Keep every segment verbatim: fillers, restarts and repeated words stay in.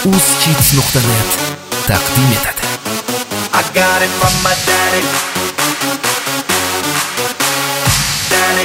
uzkids nuqta net taqdim etadi. I got it from my daddy. Daddy.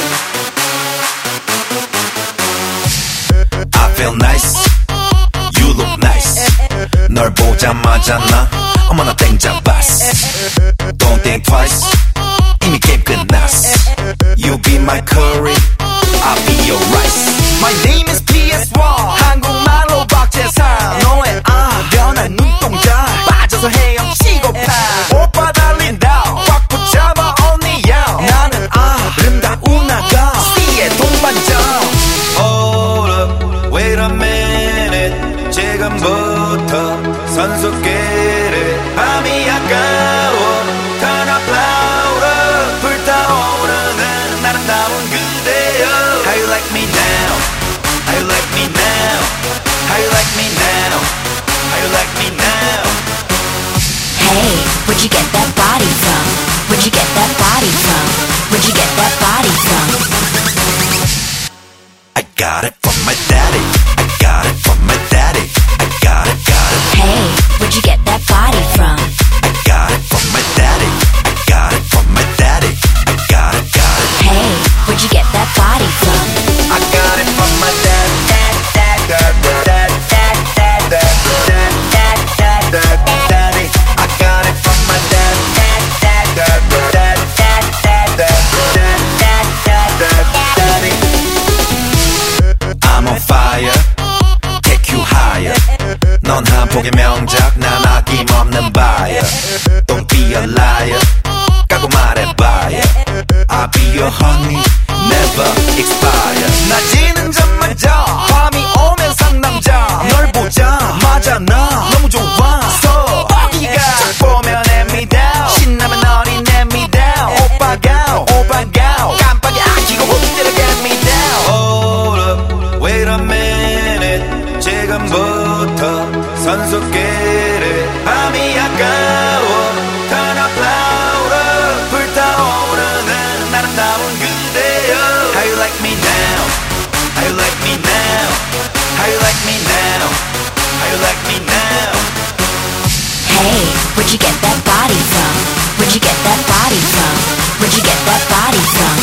I feel nice. You look nice. 널 보자마자 나 어머나 땡잡았어. Don't think twice. 이미 게임 끝났어. You be my curry. I'll be your rice. My name is P S one. 한국말로 박재상. 너의 아 변한 눈동자 빠져서 헤엄치고파. 오빠 달린다 꽉 붙잡아 언니야. 나는 아름다운 아가 C의 동반자. Hold up, wait a minute. 지금부터 선수끼리 밤이 아까워. Turn up louder. 불타오르는 아름다운 그대여. How you like me now? How you like me now? How you like me now? How you like me now? Hey, where'd you get that body from? Where'd you get that body from? Where'd you get that body from? I got it from my daddy. I got it from my daddy. I got it, got it. Hey, where'd you get that body from? I got it from my daddy. I got it from my daddy. I got it, got it. Hey, where'd you get that body from? I got it from my dad. Dad, dad, dad, dad, dad, dad, dad, dad, dad, dad, daddy. I got it from my dad. Dad, dad, dad, dad, dad, dad, dad, dad, dad, dad, daddy. I'm on fire. Take you higher. 넌 한 폭의 명작, 난 아낌없는 buyer. Don't be a liar. 까고 말해봐요. I'll be your honey, never expire. 낮이는 잠마자 밤이 오면 상남자. 널 보자마자 나 너무 좋아서 어디가 쫙 보면 hand me down. 신나면 너리 let me down. 오빠가 오빠가 깜빡이 아끼고 흔들어 get me down. Hold up, wait a minute. 지금부터 선수끼리 밤이 아까워. Turn up louder. 불타오르는 아름다운 그대여. How you like me now? How you like me now? How you like me now? How you like me now? Hey, where'd you get that body from? Where'd you get that body from? Where'd you get that body from?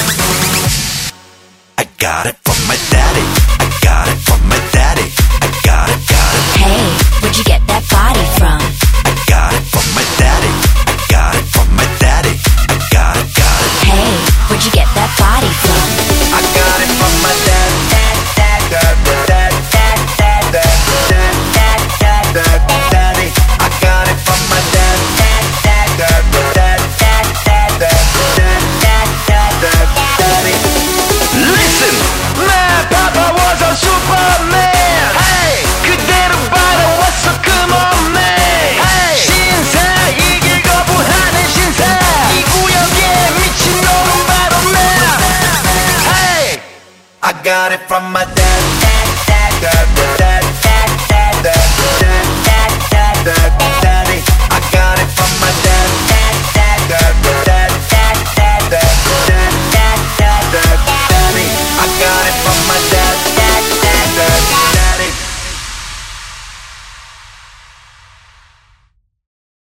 I got it from my daddy. I got it from my daddy. I got it, got it. Hey, where'd you get that body from? I got it from my daddy. I got it from my daddy. I got it, got it. Hey, where'd you get that body from? I got it from my dad. Dad, dad, dad, dad, dad, dad, dad, dad, dad, dad, daddy. I got it from my dad. Dad, dad, dad, dad, dad, dad, dad, dad, dad, daddy. Listen, my papa was a superman. Hey, 그대로 바라왔어, come on man. Hey, 신사 이길 거부하는 신사. 이 구역에 미친놈은 바로 나. Hey, I got it from my dad. Dad, dad, dad.